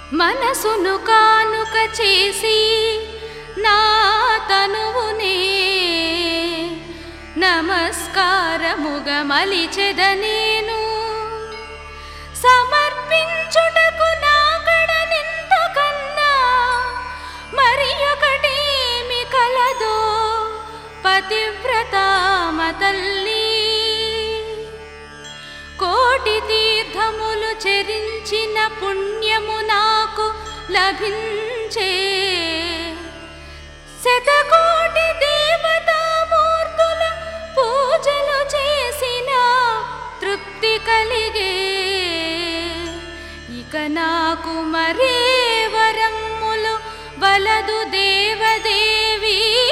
మనసును కానుక చేసి నా తనువునే నమస్కారముగ మలిచెద నేను. సమర్పించుటకు నాకడనింతకన్నా మరి ఒకటేమి కలదో పతివ్రతామ తల్లి. కోటి తీర్థములు చెరించిన పుణ్యము నాకు లభించే. శతకోటి దేవతామూర్తుల పూజలు చేసిన తృప్తి కలిగే. ఇక నాకు మరే వరములు వలదు దేవదేవి.